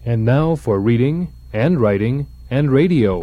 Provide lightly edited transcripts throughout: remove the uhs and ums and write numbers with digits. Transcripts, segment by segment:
And now for reading and writing and radio.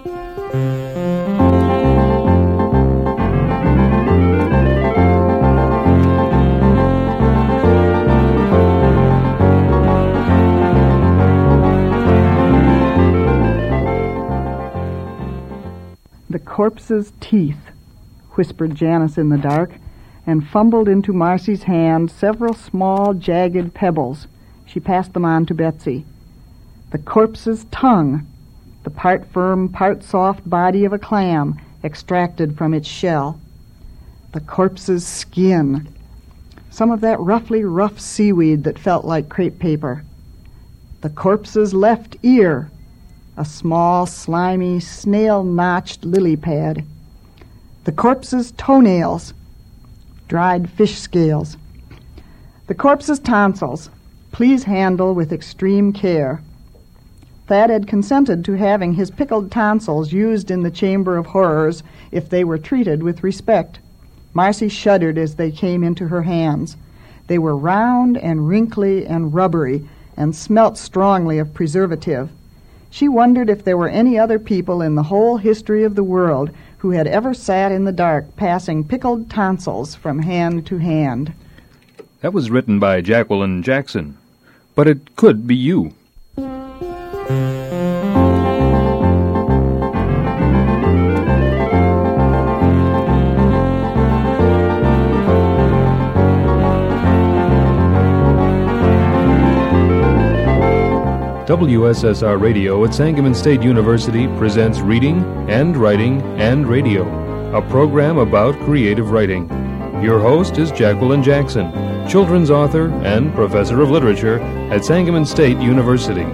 "The corpse's teeth," whispered Janice in the dark, and fumbled into Marcy's hand several small, jagged pebbles. She passed them on to Betsy. "The corpse's tongue," the part firm, part soft body of a clam extracted from its shell. "The corpse's skin," some of that roughly rough seaweed that felt like crepe paper. "The corpse's left ear," a small, slimy, snail-notched lily pad. "The corpse's toenails," dried fish scales. "The corpse's tonsils, please handle with extreme care." Thad had consented to having his pickled tonsils used in the Chamber of Horrors if they were treated with respect. Marcy shuddered as they came into her hands. They were round and wrinkly and rubbery and smelt strongly of preservative. She wondered if there were any other people in the whole history of the world who had ever sat in the dark passing pickled tonsils from hand to hand. That was written by Jacqueline Jackson, but it could be you. WSSR Radio at Sangamon State University presents Reading and Writing and Radio, a program about creative writing. Your host is Jacqueline Jackson, children's author and professor of literature at Sangamon State University.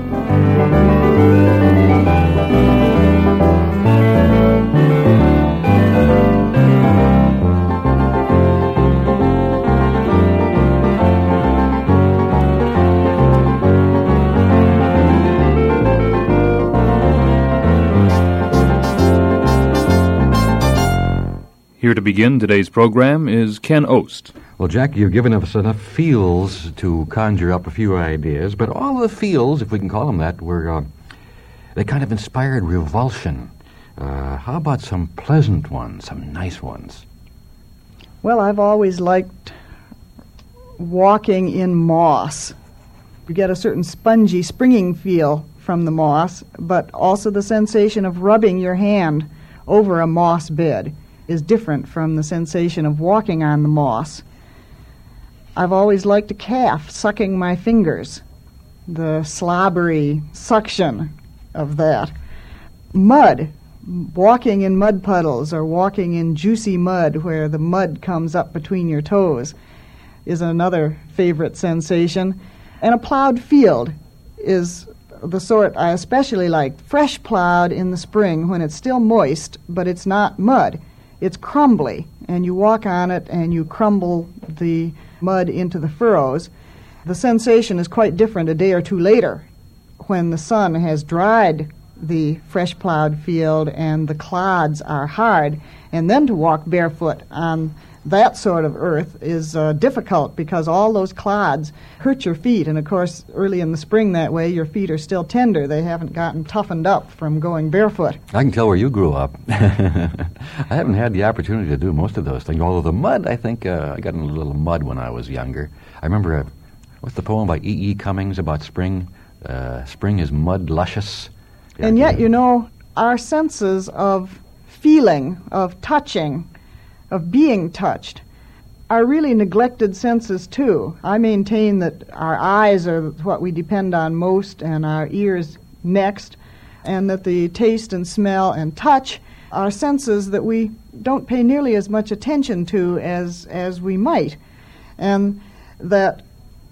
Here to begin today's program is Ken Ost. Well, Jack, you've given us enough feels to conjure up a few ideas, but all the feels, if we can call them that, they kind of inspired revulsion. How about some pleasant ones, some nice ones? Well, I've always liked walking in moss. You get a certain spongy, springing feel from the moss, but also the sensation of rubbing your hand over a moss bed is different from the sensation of walking on the moss. I've always liked a calf sucking my fingers, the slobbery suction of that. Mud, walking in mud puddles or walking in juicy mud where the mud comes up between your toes is another favorite sensation. And a plowed field is the sort I especially like. Fresh plowed in the spring when it's still moist, but it's not mud. It's crumbly, and you walk on it and you crumble the mud into the furrows. The sensation is quite different a day or two later when the sun has dried the fresh plowed field and the clods are hard, and then to walk barefoot on that sort of earth is difficult because all those clods hurt your feet, and of course early in the spring that way your feet are still tender. They haven't gotten toughened up from going barefoot. I can tell where you grew up. I haven't had the opportunity to do most of those things, although the mud, I think I got in a little mud when I was younger. I remember, what's the poem by E.E. Cummings about spring? Spring is mud luscious. And yet, you know, our senses of feeling, of touching, of being touched, are really neglected senses too. I maintain that our eyes are what we depend on most and our ears next, and that the taste and smell and touch are senses that we don't pay nearly as much attention to as we might. And that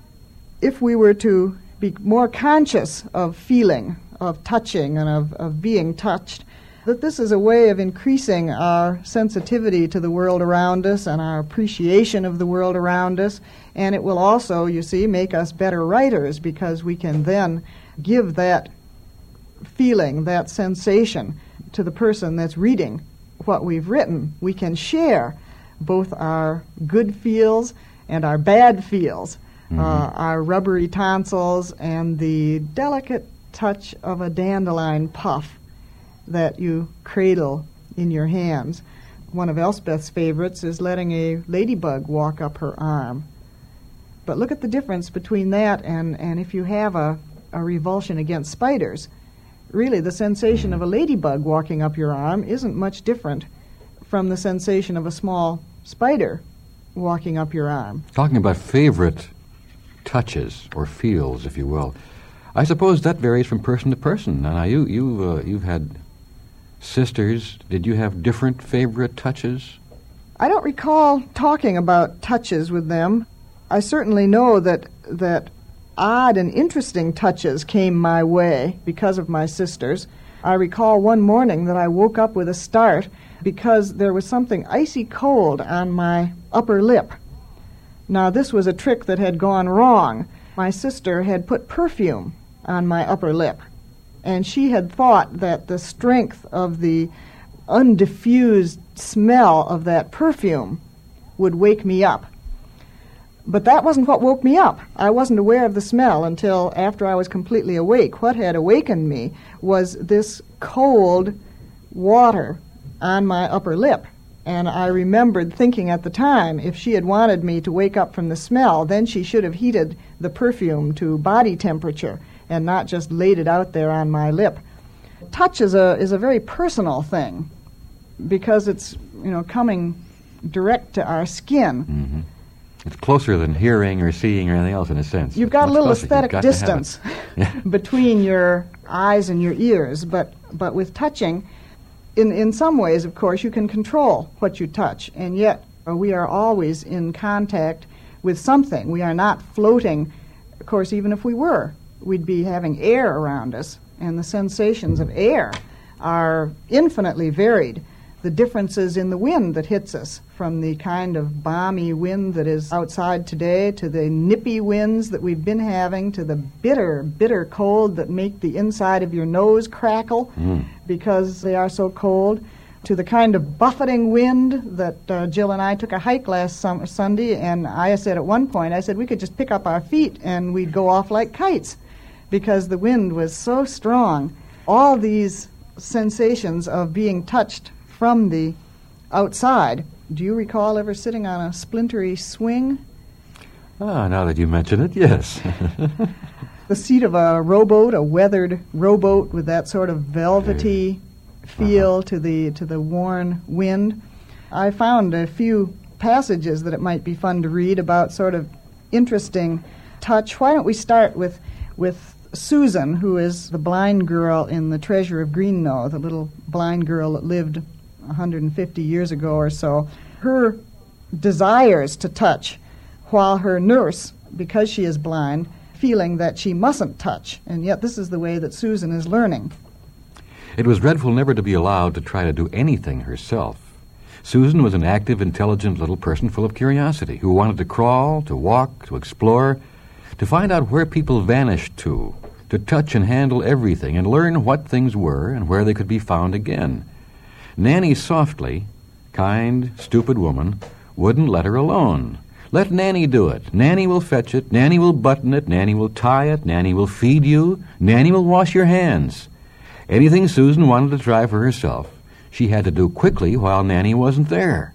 if we were to be more conscious of feeling, of touching, and of being touched, that this is a way of increasing our sensitivity to the world around us and our appreciation of the world around us. And it will also, you see, make us better writers because we can then give that feeling, that sensation to the person that's reading what we've written. We can share both our good feels and our bad feels our rubbery tonsils, and the delicate touch of a dandelion puff that you cradle in your hands. One of Elspeth's favorites is letting a ladybug walk up her arm. But look at the difference between that and if you have a revulsion against spiders. Really, the sensation of a ladybug walking up your arm isn't much different from the sensation of a small spider walking up your arm. Talking about favorite touches or feels, if you will, I suppose that varies from person to person. Now, you've had sisters. Did you have different favorite touches? I don't recall talking about touches with them. I certainly know that odd and interesting touches came my way because of my sisters. I recall one morning that I woke up with a start because there was something icy cold on my upper lip. Now, this was a trick that had gone wrong. My sister had put perfume on my upper lip, and she had thought that the strength of the undiffused smell of that perfume would wake me up. But that wasn't what woke me up. I wasn't aware of the smell until after I was completely awake. What had awakened me was this cold water on my upper lip. And I remembered thinking at the time, if she had wanted me to wake up from the smell, then she should have heated the perfume to body temperature and not just laid it out there on my lip. Touch is a very personal thing because it's, coming direct to our skin. Mm-hmm. It's closer than hearing or seeing or anything else in a sense. You've got a little aesthetic distance between your eyes and your ears, but with touching, in some ways, of course, you can control what you touch, and yet we are always in contact with something. We are not floating. Of course, even if we were, we'd be having air around us, and the sensations of air are infinitely varied. The differences in the wind that hits us, from the kind of balmy wind that is outside today to the nippy winds that we've been having to the bitter, bitter cold that make the inside of your nose crackle because they are so cold, to the kind of buffeting wind that Jill and I took a hike last Sunday, and I said at one point, I said we could just pick up our feet and we'd go off like kites because the wind was so strong. All these sensations of being touched from the outside. Do you recall ever sitting on a splintery swing? Now that you mention it, yes. The seat of a rowboat, a weathered rowboat with that sort of velvety feel to the worn wind. I found a few passages that it might be fun to read about sort of interesting touch. Why don't we start with Susan, who is the blind girl in The Treasure of Greenknow, the little blind girl that lived 150 years ago or so. Her desires to touch, while her nurse, because she is blind, feeling that she mustn't touch, and yet this is the way that Susan is learning. It was dreadful never to be allowed to try to do anything herself. Susan was an active, intelligent little person full of curiosity, who wanted to crawl, to walk, to explore, to find out where people vanished to touch and handle everything, and learn what things were and where they could be found again. Nanny softly, kind, stupid woman, wouldn't let her alone. Let Nanny do it. Nanny will fetch it. Nanny will button it. Nanny will tie it. Nanny will feed you. Nanny will wash your hands. Anything Susan wanted to try for herself, she had to do quickly while Nanny wasn't there.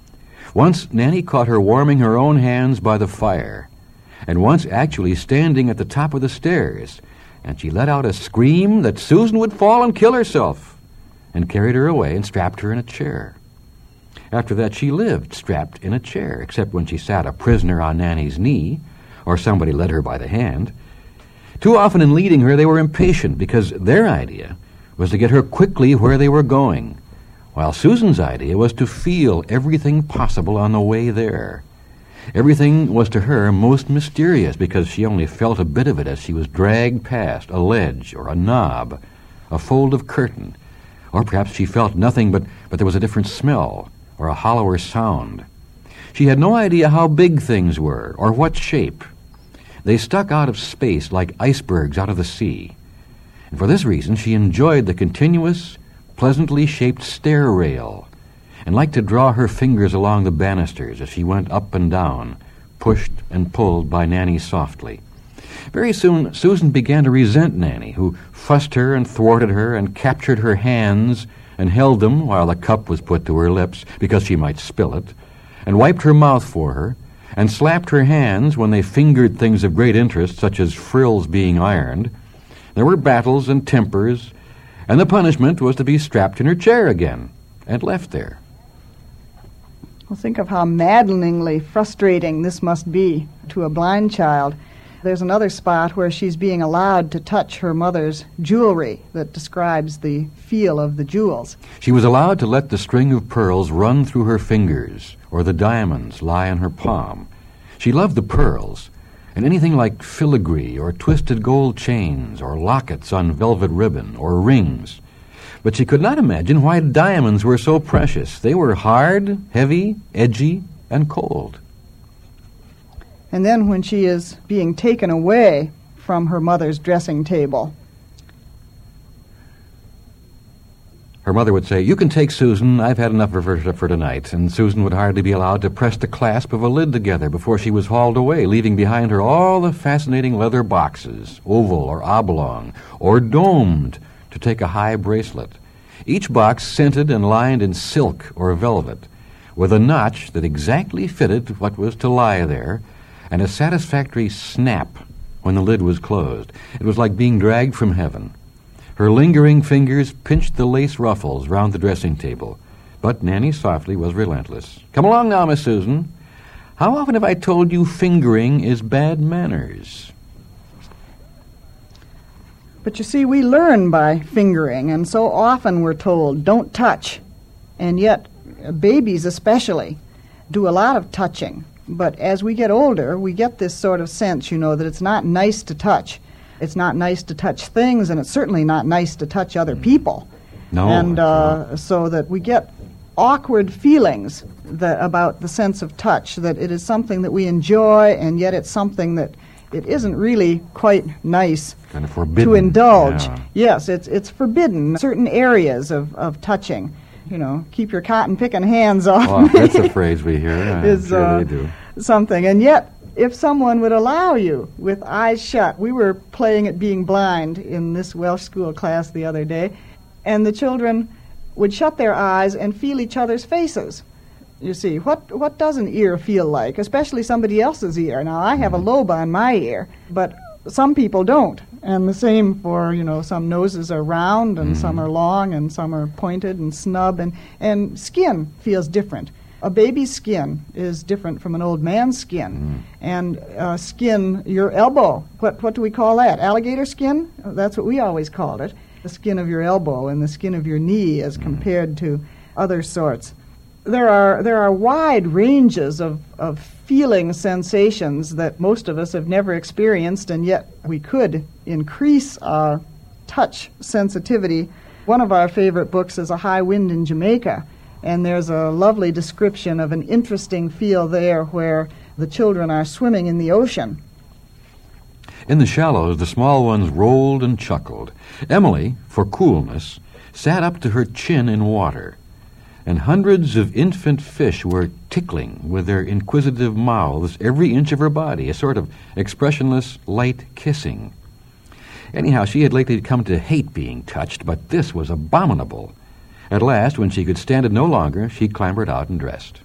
Once Nanny caught her warming her own hands by the fire, and once actually standing at the top of the stairs, and she let out a scream that Susan would fall and kill herself, and carried her away and strapped her in a chair. After that, she lived strapped in a chair, except when she sat a prisoner on Nanny's knee, or somebody led her by the hand. Too often in leading her, they were impatient, because their idea was to get her quickly where they were going, while Susan's idea was to feel everything possible on the way there. Everything was to her most mysterious, because she only felt a bit of it as she was dragged past a ledge or a knob, a fold of curtain, or perhaps she felt nothing, but there was a different smell or a hollower sound. She had no idea how big things were or what shape. They stuck out of space like icebergs out of the sea. And for this reason, she enjoyed the continuous, pleasantly shaped stair rail and liked to draw her fingers along the banisters as she went up and down, pushed and pulled by Nanny softly. Very soon, Susan began to resent Nanny, who fussed her and thwarted her and captured her hands and held them while the cup was put to her lips because she might spill it, and wiped her mouth for her, and slapped her hands when they fingered things of great interest, such as frills being ironed. There were battles and tempers, and the punishment was to be strapped in her chair again and left there. Well, think of how maddeningly frustrating this must be to a blind child. There's another spot where she's being allowed to touch her mother's jewelry that describes the feel of the jewels. She was allowed to let the string of pearls run through her fingers, or the diamonds lie in her palm. She loved the pearls, and anything like filigree or twisted gold chains or lockets on velvet ribbon or rings. But she could not imagine why diamonds were so precious. They were hard, heavy, edgy, and cold. And then when she is being taken away from her mother's dressing table, her mother would say, "You can take Susan. I've had enough of her for tonight." And Susan would hardly be allowed to press the clasp of a lid together before she was hauled away, leaving behind her all the fascinating leather boxes, oval or oblong, or domed, to take a high bracelet. Each box scented and lined in silk or velvet, with a notch that exactly fitted what was to lie there, and a satisfactory snap when the lid was closed. It was like being dragged from heaven. Her lingering fingers pinched the lace ruffles round the dressing table, but Nanny softly was relentless. "Come along now, Miss Susan. How often have I told you fingering is bad manners?" but you see, we learn by fingering, and so often we're told, don't touch. And yet, babies especially do a lot of touching. But as we get older, we get this sort of sense, that it's not nice to touch. It's not nice to touch things, and it's certainly not nice to touch other people. No. And so that we get awkward feelings about the sense of touch, that it is something that we enjoy, and yet it's something that it isn't really quite nice kind of forbidden to indulge. Yeah. Yes, it's forbidden. Certain areas of touching. Keep your cotton-picking hands off Well, me. that's a phrase we hear. I'm sure they do. Something. And yet, if someone would allow you with eyes shut, we were playing at being blind in this Welsh school class the other day, and the children would shut their eyes and feel each other's faces. You see, what does an ear feel like, especially somebody else's ear? Now, I have a lobe on my ear, but some people don't. And the same for, some noses are round and some are long and some are pointed and snub, and skin feels different. A baby's skin is different from an old man's skin. And skin, your elbow, what do we call that? Alligator skin? That's what we always called it. The skin of your elbow and the skin of your knee as compared to other sorts. There are wide ranges of feeling sensations that most of us have never experienced, and yet we could increase our touch sensitivity. One of our favorite books is A High Wind in Jamaica, and there's a lovely description of an interesting feel there where the children are swimming in the ocean. In the shallows, the small ones rolled and chuckled. Emily, for coolness, sat up to her chin in water, and hundreds of infant fish were tickling with their inquisitive mouths every inch of her body, a sort of expressionless, light kissing. Anyhow, she had lately come to hate being touched, but this was abominable. At last, when she could stand it no longer, she clambered out and dressed.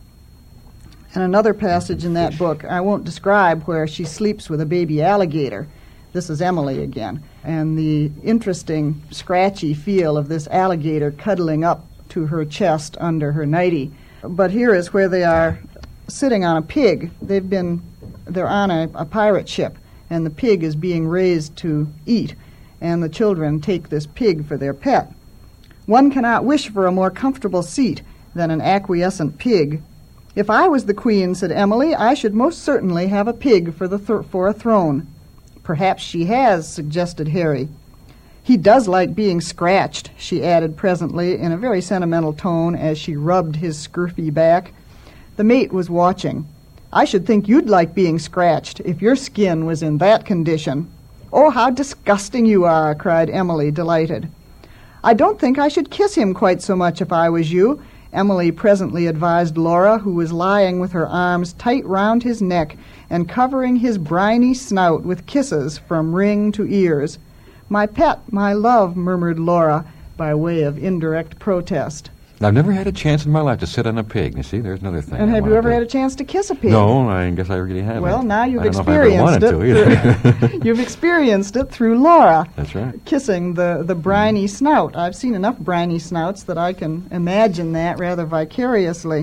And another passage in that book, I won't describe, where she sleeps with a baby alligator. This is Emily again. And the interesting, scratchy feel of this alligator cuddling up to her chest under her nightie. But here is where they are sitting on a pig. They're on a pirate ship, and the pig is being raised to eat, and the children take this pig for their pet. One cannot wish for a more comfortable seat than an acquiescent pig. If I was the queen, said Emily, I should most certainly have a pig for a throne. Perhaps she has, suggested Harry. He does like being scratched, she added presently in a very sentimental tone as she rubbed his scurfy back. The mate was watching. I should think you'd like being scratched if your skin was in that condition. Oh, how disgusting you are, cried Emily, delighted. I don't think I should kiss him quite so much if I was you, Emily presently advised Laura, who was lying with her arms tight round his neck and covering his briny snout with kisses from ring to ears. "My pet, my love," murmured Laura, by way of indirect protest. I've never had a chance in my life to sit on a pig. You see, there's another thing. And I have you wanted ever to- had a chance to kiss a pig? No, I guess I really haven't. Well, now you've I don't know experienced if I ever wanted to either. You've experienced it through Laura. That's right. Kissing the briny snout. I've seen enough briny snouts that I can imagine that rather vicariously.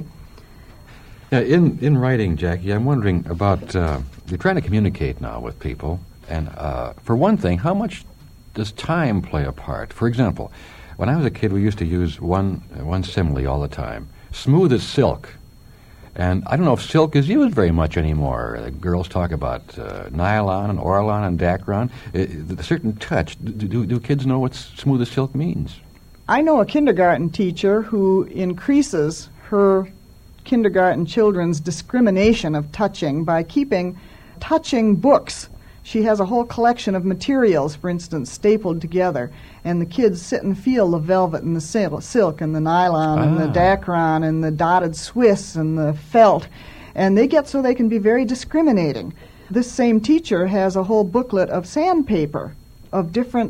Yeah, in writing, Jackie, I'm wondering about, you're trying to communicate now with people, and for one thing, how much does time play a part? For example, when I was a kid, we used to use one simile all the time, smooth as silk. And I don't know if silk is used very much anymore. The girls talk about nylon and orlon and dacron. A certain touch. Do kids know what smooth as silk means? I know a kindergarten teacher who increases her kindergarten children's discrimination of touching by keeping touching books. She has a whole collection of materials, for instance, stapled together, and the kids sit and feel the velvet and the silk and the nylon and the dacron and the dotted Swiss and the felt, and they get so they can be very discriminating. This same teacher has a whole booklet of sandpaper of different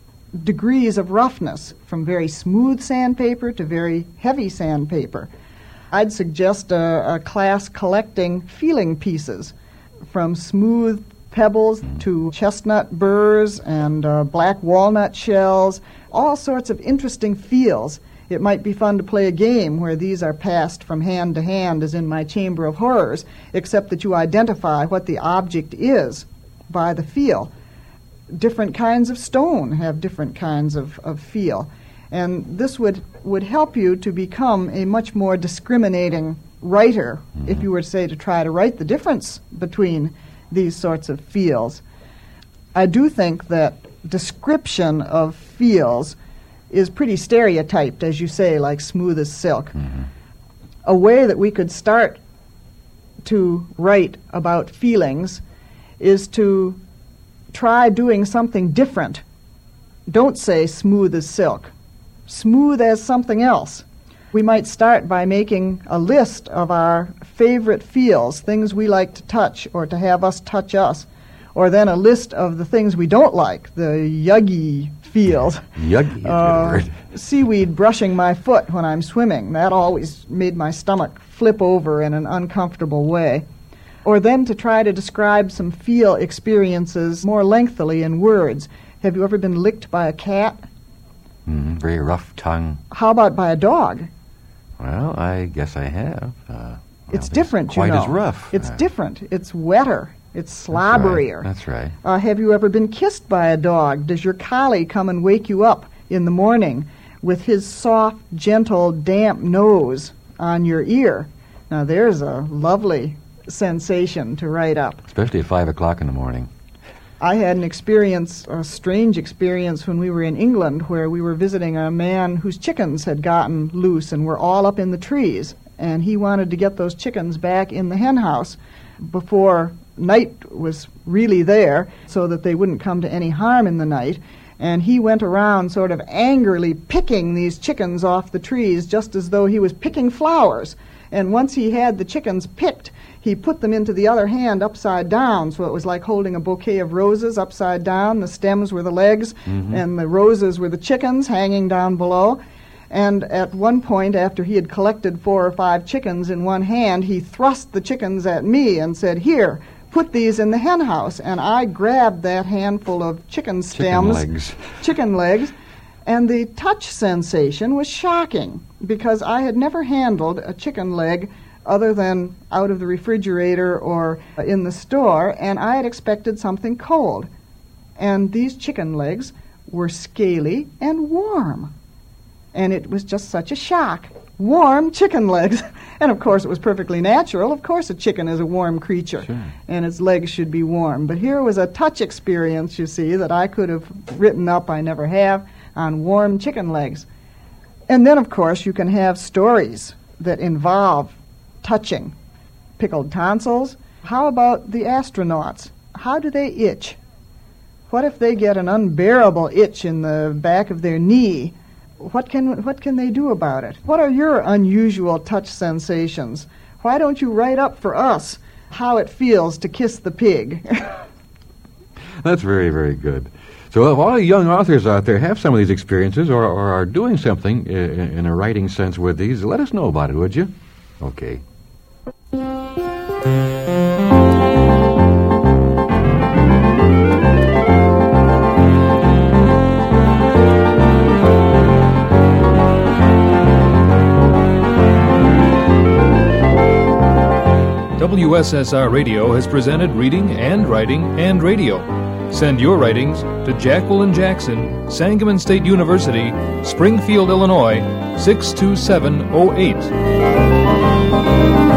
degrees of roughness, from very smooth sandpaper to very heavy sandpaper. I'd suggest a class collecting feeling pieces, from smooth pebbles to chestnut burrs and black walnut shells, all sorts of interesting feels. It might be fun to play a game where these are passed from hand to hand, as in my Chamber of Horrors, except that you identify what the object is by the feel. Different kinds of stone have different kinds of feel. And this would help you to become a much more discriminating writer, if you were to say to try to write the difference between these sorts of feels. I do think that description of feels is pretty stereotyped, as you say, like smooth as silk. A way that we could start to write about feelings is to try doing something different. Don't say smooth as silk. Smooth as something else. We might start by making a list of our favorite feels, things we like to touch or to have us touch us, or then a list of the things we don't like, the yuggy feels. Yuggy is a good word. Seaweed brushing my foot when I'm swimming. That always made my stomach flip over in an uncomfortable way. Or then to try to describe some feel experiences more lengthily in words. Have you ever been licked by a cat? Very rough tongue. How about by a dog? Well, I guess I have. It's different, you know. Quite as rough. It's different. It's wetter. It's slobberier. That's right. Have you ever been kissed by a dog? Does your collie come and wake you up in the morning with his soft, gentle, damp nose on your ear? Now, there's a lovely sensation to write up. Especially at 5 o'clock in the morning. I had an experience, a strange experience, when we were in England, where we were visiting a man whose chickens had gotten loose and were all up in the trees, and he wanted to get those chickens back in the hen house before night was really there, so that they wouldn't come to any harm in the night. And he went around sort of angrily picking these chickens off the trees, just as though he was picking flowers. And once he had the chickens picked, he put them into the other hand upside down, so it was like holding a bouquet of roses upside down. The stems were the legs, and the roses were the chickens hanging down below. And at one point, after he had collected 4 or 5 chickens in one hand, he thrust the chickens at me and said, "Here, put these in the hen house." And I grabbed that handful of chicken stems, chicken legs, and the touch sensation was shocking, because I had never handled a chicken leg other than out of the refrigerator or in the store, and I had expected something cold. And these chicken legs were scaly and warm. And it was just such a shock. Warm chicken legs. And of course it was perfectly natural. Of course a chicken is a warm creature, sure, and its legs should be warm. But here was a touch experience, you see, that I could have written up, I never have, on warm chicken legs. And then of course you can have stories that involve touching. Pickled tonsils. How about the astronauts? How do they itch? What if they get an unbearable itch in the back of their knee what can they do about it? What are your unusual touch sensations? Why don't you write up for us how it feels to kiss the pig? That's very, very good. So if all young authors out there have some of these experiences or are doing something in a writing sense with these, let us know about it, would you? Okay. WSSR Radio has presented Reading and Writing and Radio. Send your writings to Jacqueline Jackson, Sangamon State University, Springfield, Illinois, 62708.